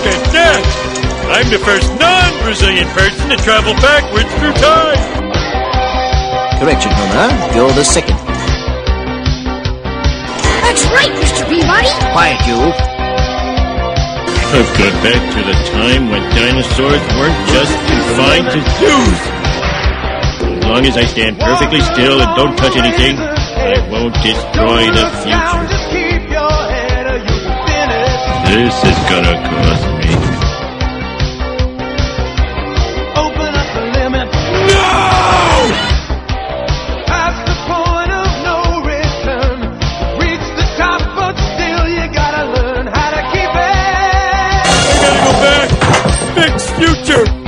look at that! I'm the first non-Brazilian person to travel backwards through time! Correction, Homer. You're the second. That's right, Mr. Peabody. Quiet, you. I've gone back to the time when dinosaurs weren't just confined to zoos. As long as I stand perfectly still and don't touch anything, I won't destroy the future. This is gonna cost me. Open up the limit. No! Past the point of no return. Reach the top, but still you gotta learn how to keep it. I gotta go back! Fix future!